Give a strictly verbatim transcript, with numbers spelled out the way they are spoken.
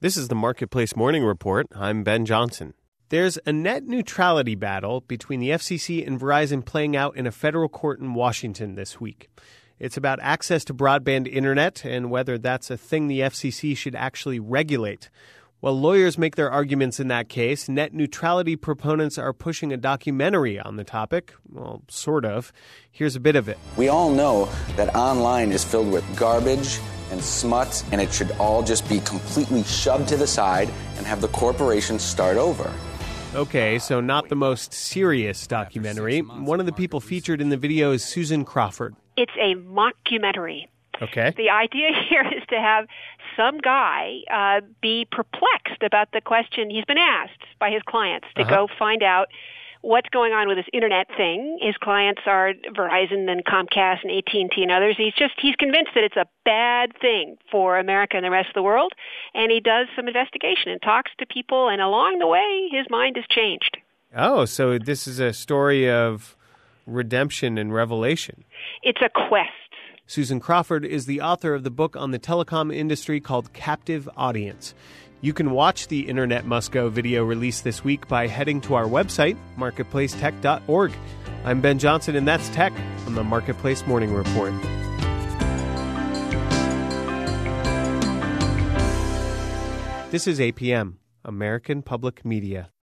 This is the Marketplace Morning Report. I'm Ben Johnson. There's a net neutrality battle between the F C C and Verizon playing out in a federal court in Washington this week. It's about access to broadband internet and whether that's a thing the F C C should actually regulate. While lawyers make their arguments in that case, net neutrality proponents are pushing a documentary on the topic. Well, sort of. Here's a bit of it. We all know that online is filled with garbage and smut, and it should all just be completely shoved to the side and have the corporations start over. Okay, so not the most serious documentary. One of the people featured in the video is Susan Crawford. It's a mockumentary. Okay. The idea here is to have some guy uh, be perplexed about the question he's been asked by his clients to uh-huh. go find out what's going on with this internet thing. His clients are Verizon and Comcast and A T and T and others. He's just he's convinced that it's a bad thing for America and the rest of the world, and he does some investigation and talks to people, and along the way, his mind has changed. Oh, so this is a story of redemption and revelation. It's a quest. Susan Crawford is the author of the book on the telecom industry called Captive Audience. You can watch the Internet Must Go video released this week by heading to our website, marketplace tech dot org. I'm Ben Johnson, and that's Tech on the Marketplace Morning Report. This is A P M, American Public Media.